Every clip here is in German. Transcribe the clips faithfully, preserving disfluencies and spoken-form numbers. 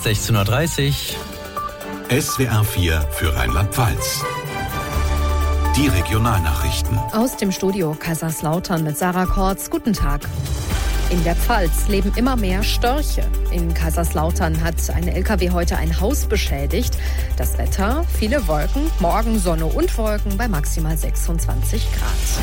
sechzehn Uhr dreißig. S W R vier für Rheinland-Pfalz. Die Regionalnachrichten. Aus dem Studio Kaiserslautern mit Sarah Kortz. Guten Tag. In der Pfalz leben immer mehr Störche. In Kaiserslautern hat ein L K W heute ein Haus beschädigt. Das Wetter, viele Wolken, morgen Sonne und Wolken bei maximal sechsundzwanzig Grad.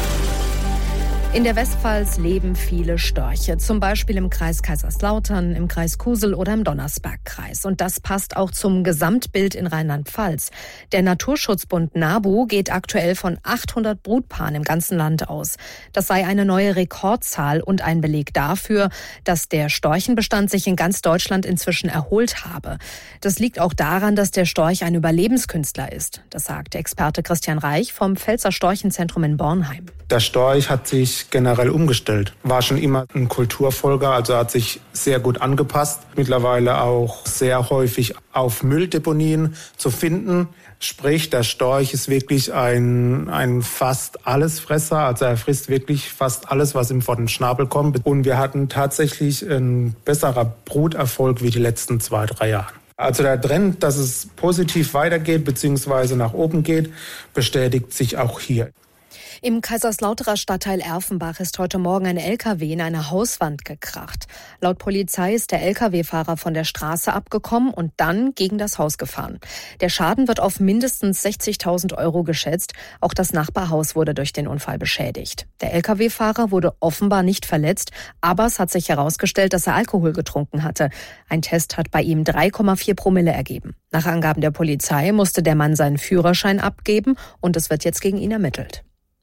In der Westpfalz leben viele Störche, zum Beispiel im Kreis Kaiserslautern, im Kreis Kusel oder im Donnersbergkreis. Und das passt auch zum Gesamtbild in Rheinland-Pfalz. Der Naturschutzbund NABU geht aktuell von achthundert Brutpaaren im ganzen Land aus. Das sei eine neue Rekordzahl und ein Beleg dafür, dass der Storchenbestand sich in ganz Deutschland inzwischen erholt habe. Das liegt auch daran, dass der Storch ein Überlebenskünstler ist. Das sagt der Experte Christian Reich vom Pfälzer Storchenzentrum in Bornheim. Der Storch hat sich generell umgestellt. War schon immer ein Kulturfolger, also hat sich sehr gut angepasst. Mittlerweile auch sehr häufig auf Mülldeponien zu finden. Sprich, der Storch ist wirklich ein, ein fast Allesfresser. Also er frisst wirklich fast alles, was ihm vor den Schnabel kommt. Und wir hatten tatsächlich ein besserer Bruterfolg wie die letzten zwei, drei Jahre. Also der Trend, dass es positiv weitergeht bzw. nach oben geht, bestätigt sich auch hier. Im Kaiserslauterer Stadtteil Erfenbach ist heute Morgen ein L K W in eine Hauswand gekracht. Laut Polizei ist der L K W-Fahrer von der Straße abgekommen und dann gegen das Haus gefahren. Der Schaden wird auf mindestens sechzigtausend Euro geschätzt. Auch das Nachbarhaus wurde durch den Unfall beschädigt. Der L K W-Fahrer wurde offenbar nicht verletzt, aber es hat sich herausgestellt, dass er Alkohol getrunken hatte. Ein Test hat bei ihm drei Komma vier Promille ergeben. Nach Angaben der Polizei musste der Mann seinen Führerschein abgeben und es wird jetzt gegen ihn ermittelt.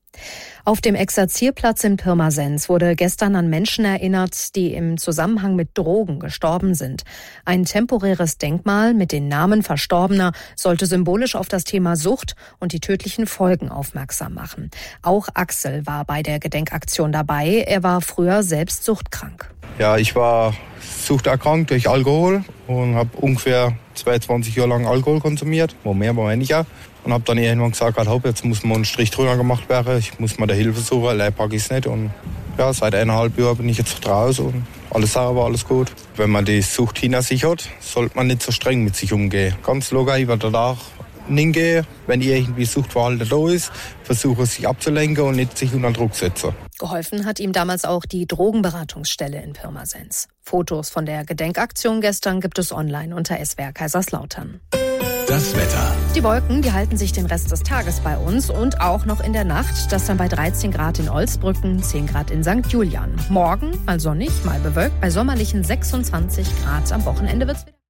Auf dem Exerzierplatz in Pirmasens wurde gestern an Menschen erinnert, die im Zusammenhang mit Drogen gestorben sind. Ein temporäres Denkmal mit den Namen Verstorbener sollte symbolisch auf das Thema Sucht und die tödlichen Folgen aufmerksam machen. Auch Axel war bei der Gedenkaktion dabei. Er war früher selbst suchtkrank. Ja, ich war suchterkrankt durch Alkohol und habe ungefähr zweiundzwanzig Jahre lang Alkohol konsumiert, wo mehr, wo weniger. Und habe dann irgendwann gesagt, halt, jetzt muss mal ein Strich drüber gemacht werden, ich muss mal der Hilfe suchen, allein packe ich es nicht. Und ja, seit eineinhalb Jahren bin ich jetzt draußen und alles sauber, alles gut. Wenn man die Sucht hinter sich hat, sollte man nicht so streng mit sich umgehen. Ganz locker über den Tag hingehen, wenn irgendwie Suchtverhalten da ist, versuche sich abzulenken und nicht sich unter Druck setzen. Geholfen hat ihm damals auch die Drogenberatungsstelle in Pirmasens. Fotos von der Gedenkaktion gestern gibt es online unter S W R Kaiserslautern. Das Wetter. Die Wolken, die halten sich den Rest des Tages bei uns und auch noch in der Nacht. Das dann bei dreizehn Grad in Olsbrücken, zehn Grad in Sankt Julian. Morgen mal sonnig, mal bewölkt, bei sommerlichen sechsundzwanzig Grad. Am Wochenende wird's wieder